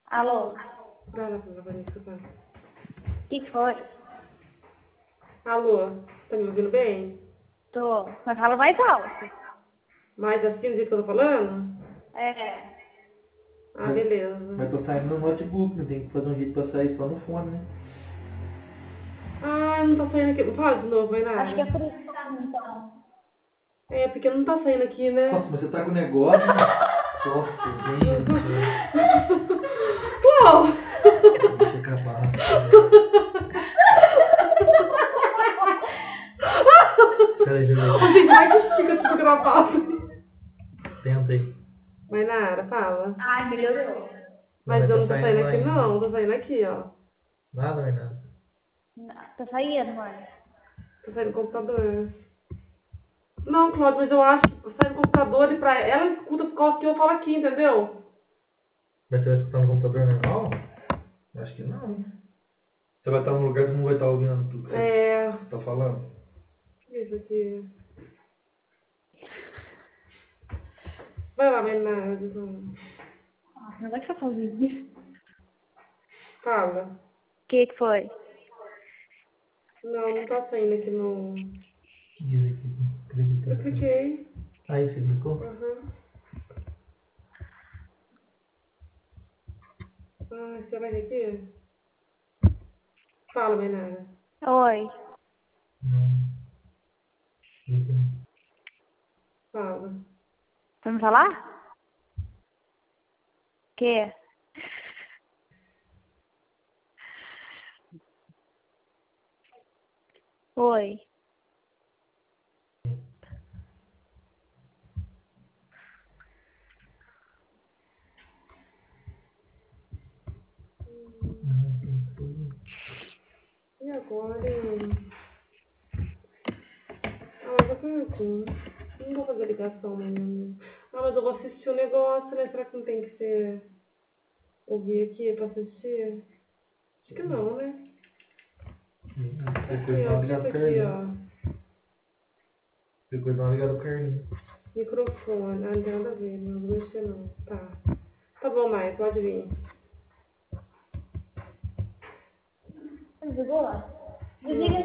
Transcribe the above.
Alô? Vai lá pra Vanessa, vai. O que foi? Alô, tá me ouvindo bem? Tô. Mas fala mais alto. Mais assim, do jeito que eu tô falando? É. Ah, beleza. Mas tô saindo no notebook, não tem que fazer um jeito pra sair só no fone, né? Ah, não tá saindo aqui. Fala de novo, Ainara. Acho que é por isso que tá então. É, porque não tá saindo aqui, né? Nossa, mas você tá com negócio, né? Nossa, gente. Uau! Deixa eu acabar. Peraí, Ô, gente, vai que fica tudo gravado. Tenta aí. Vai, Nara, fala. Ai, melhorou. Mas eu não tô saindo lá aqui, ainda. não. Tô saindo aqui, ó. Nada, não é nada. Tá saindo, mãe. Tô saindo do computador. Não, Cláudio, mas eu acho que sai do computador e pra ela escuta por causa que eu falo aqui, entendeu? Mas você vai escutar no computador normal? Eu acho que não. Você vai estar no lugar que não vai estar ouvindo tudo que É. você tá falando? Isso aqui. Vai lá, Bernardo. Então. Nossa, não vai ficar sozinho. Fala. O que foi? Não, não tá saindo aqui no. Diz aqui. Acredita. Eu cliquei. Aí, você clicou? Aham. Ah, você vai ver aqui? Fala, Bernardo. Oi. Não. Clica. Fala. Vamos falar? O quê? Oi. E agora? Ah, mas eu tô assim. Não vou fazer ligação amanhã. Ah, mas eu vou assistir o negócio, né? Será que não tem que ser. Ouvir aqui pra assistir? Acho que não, né? Aqui, ó. Clica aqui, ó. Depois dá uma ligada pro Carlinhos. Microfone. Ah, não tem nada a ver, não vou mexer não. Tá. Tá bom, Mai, pode vir. Desligou? Desliga